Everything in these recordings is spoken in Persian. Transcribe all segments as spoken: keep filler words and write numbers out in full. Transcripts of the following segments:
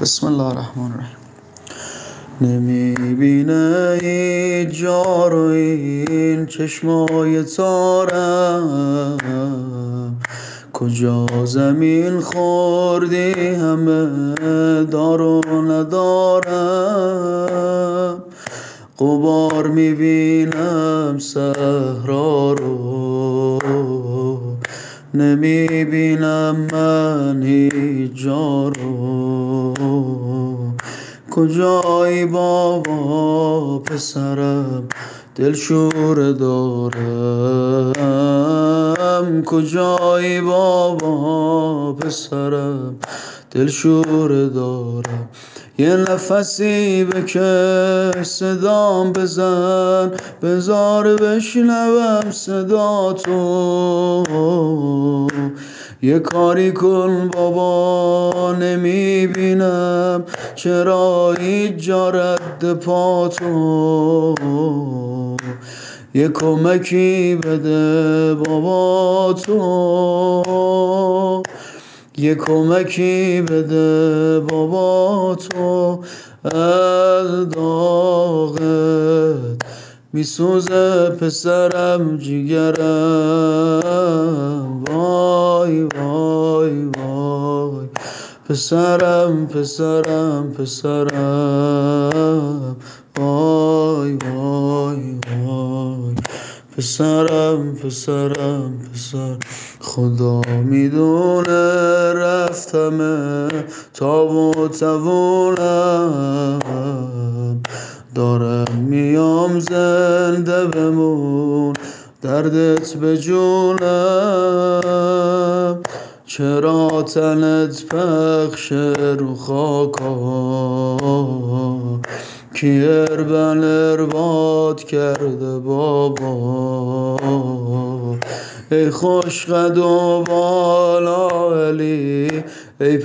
بسم الله الرحمن الرحیم. نمیبینه هیچ جا رو این چشمای تارم، کجا زمین خوردی همه دار و ندارم. غبار میبینم صحرا رو، نمیبینم من هیچ جا رو. کجایی بابا پسرم دلشوره دارم، کجایی بابا پسرم دلشوره دارم. یه نفسی بکش صدام بزن، بذار بشنوم صدا تو. یه کاری کن بابا نمیبینم چرا هیچ جا رد پا تو. یه کمکی بده بابا تو، یه کمکی بده بابا تو. از داغت میسوزه پسرم جیگرم، وای وای وای پسرم پسرم پسرم، وای وای وای پسرم پسرم پسر. خدا میدونه رفتمه تا و توونم، دارم میام زنده بمون دردت به جونم. چرا تنت پخش رو خاکا، کی اربن ارباد کرده بابا. ای خوش قد و بالا علی ای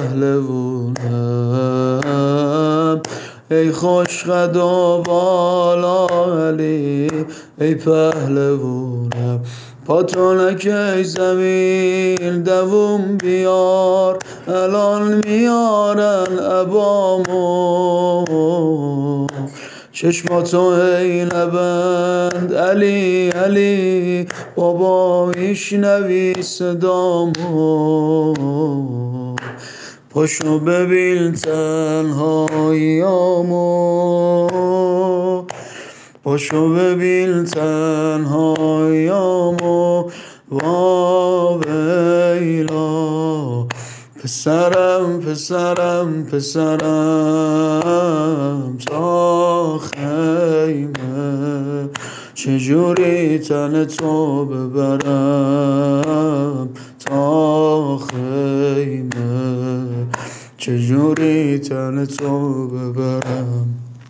پهلوونم، ای خوش قد و بالا علی ای پهلوونم. پا تو نکی زمین دووم بیار، الان میارن عبامو. چشماتو ای نبند علی علی بابا میشنوی صدامو. پاشو ببین تنهاییامو، پاشو ببین تنهاییامو. واویلا پسرم پسرم پسرم، تا خیمه چجوری تن تو ببرم، تا خیمه چجوری تن تو ببرم.